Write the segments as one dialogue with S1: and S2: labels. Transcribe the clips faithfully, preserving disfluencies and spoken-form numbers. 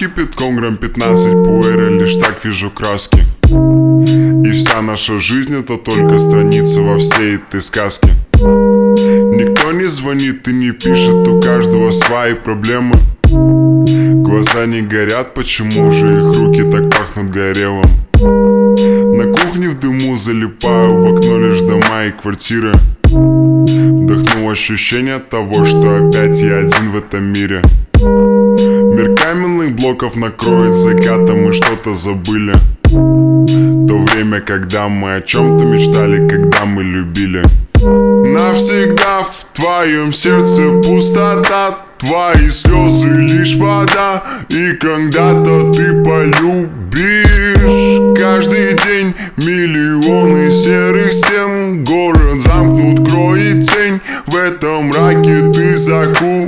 S1: кипятком, грамм пятнадцать пуэра, лишь так вижу краски. И вся наша жизнь — это только страница во всей этой сказке. Никто не звонит и не пишет, у каждого свои проблемы. Глаза не горят, почему же их руки так пахнут горелым? На кухне в дыму залипаю, в окно лишь дома и квартиры. Вдохнул ощущение того, что опять я один в этом мире. Мир каменных блоков накроет закатом, мы что-то забыли. То время, когда мы о чем-то мечтали, когда мы любили. Навсегда в твоем сердце пустота, твои слезы лишь вода. И когда-то ты полюбишь. Каждый день миллионы серых стен, город замкнут, кроет тень. В этом мраке ты закуришь.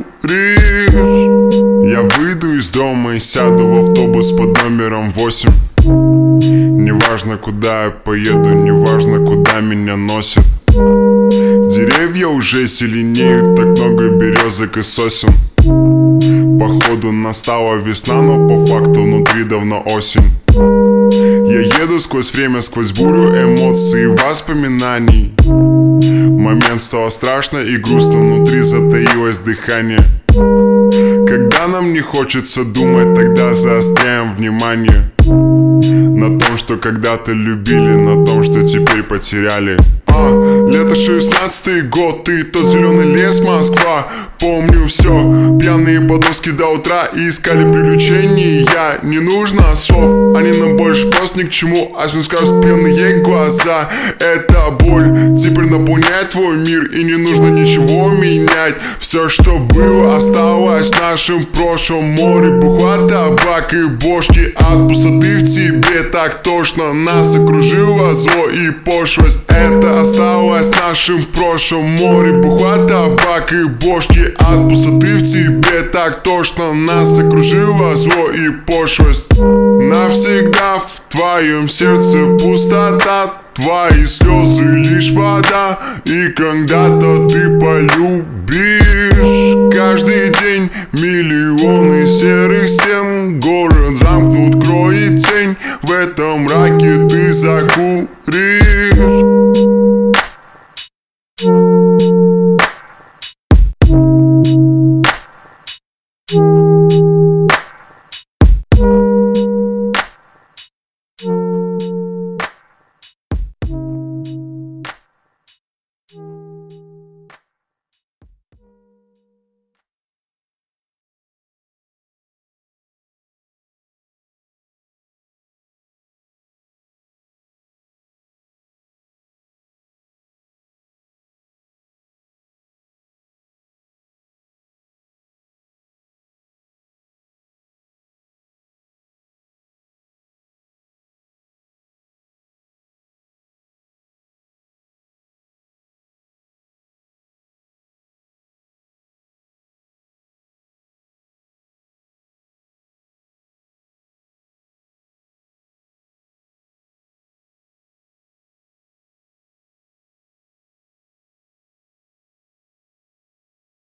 S1: Я выйду из дома и сяду в автобус под номером восемь. Неважно, куда я поеду, неважно, куда меня носит. Деревья уже зеленеют, так много березок и сосен. Походу настала весна, но по факту внутри давно осень. Я еду сквозь время, сквозь бурю эмоций и воспоминаний. Момент стало страшно и грустно, внутри затаилось дыхание. Когда нам не хочется думать, тогда заостряем внимание на том, что когда-то любили, на том, что теперь потеряли. А, лето шестнадцатый год, и тот зеленый лес, Москва. Помню все, пьяные подоски до утра и искали приключений. Я не нужно слов, они нам больше просто ни к чему. А все скажут пьяные глаза. Это боль теперь наполняет твой мир, и не нужно ничего менять. Все, что было, осталось в нашем прошлом. Море, бухла, табак и бошки. От пустоты в тебе так тошно. Нас окружило зло и пошлость. Это осталось в нашем прошлом. Море, бухла, табак и бошки. От пустоты в тебе так тошно. Нас окружило зло и пошлость. Навсегда в твоем сердце пустота, твои слезы лишь вода. И когда-то ты полюбишь. Каждый день миллионы серых стен, город замкнут, кроет тень. В этом мраке ты закуришь.